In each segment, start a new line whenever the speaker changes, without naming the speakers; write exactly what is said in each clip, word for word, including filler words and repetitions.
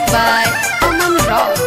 by Aman Rao.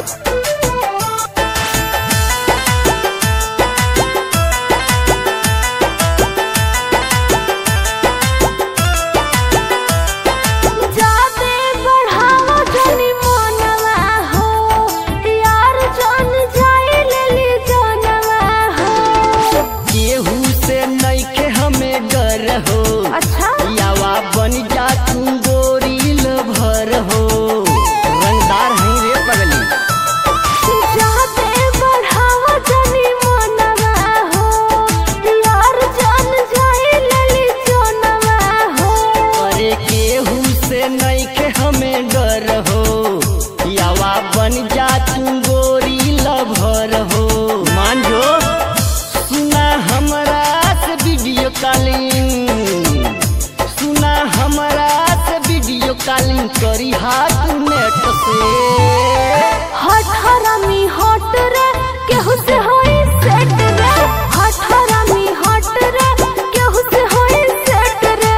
अच्छा
यावा बन जा तू गोरील भर हो रंगदार है रे पगली
जाते बढ़ावा जनी मनवा हो यार जान जाए लली जोनवा हो
अरे केहू से नहीं के हमें डर हो यावा बन जा तू गोरील भर हो मान जो सुना हमरा से वीडियो कॉलिंग कॉलिंग करी हाथ नेट से
हट हरामी हट रे केहू से होई सेट रे हट हरामी हट रे केहू से होई सेट रे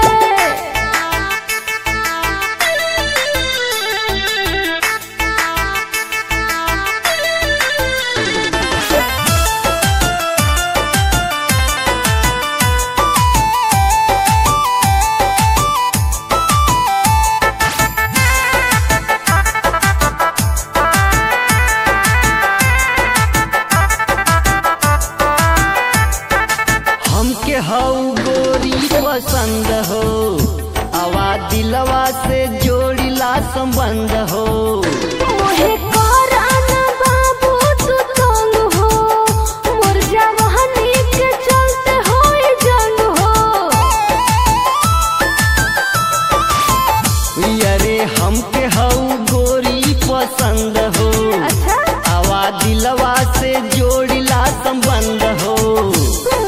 हमके हऊ गोरी पसंद हो आवा दिलवा से जोड़िला संबंध हो
मोहे कराना बाबू तू तंग हो मोर जवानी के चलते होई जंग हो
अरे हमके हऊ गोरी पसंद हो
अच्छा
आवा दिलवा से जोड़िला संबंध हो